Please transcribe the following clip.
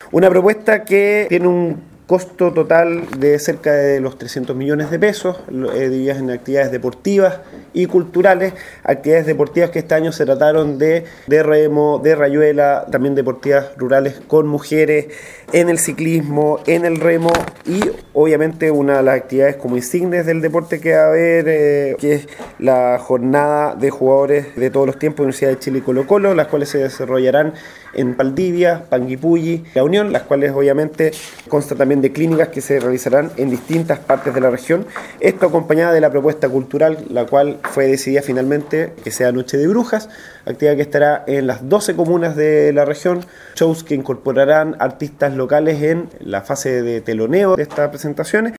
Una propuesta que tiene un costo total de cerca de los 300 millones de pesos, divididas en actividades deportivas y culturales, actividades deportivas que este año se trataron de remo, de rayuela, también deportivas rurales con mujeres, en el ciclismo, en el remo y obviamente una de las actividades como insignes del deporte que va a haber, que es la jornada de jugadores de todos los tiempos de Universidad de Chile y Colo-Colo, las cuales se desarrollarán en Valdivia, Panguipulli, La Unión, las cuales obviamente consta también de clínicas que se realizarán en distintas partes de la región. Esto acompañada de la propuesta cultural, la cual fue decidida finalmente que sea Noche de Brujas, actividad que estará en las 12 comunas de la región, shows que incorporarán artistas locales en la fase de teloneo de estas presentaciones.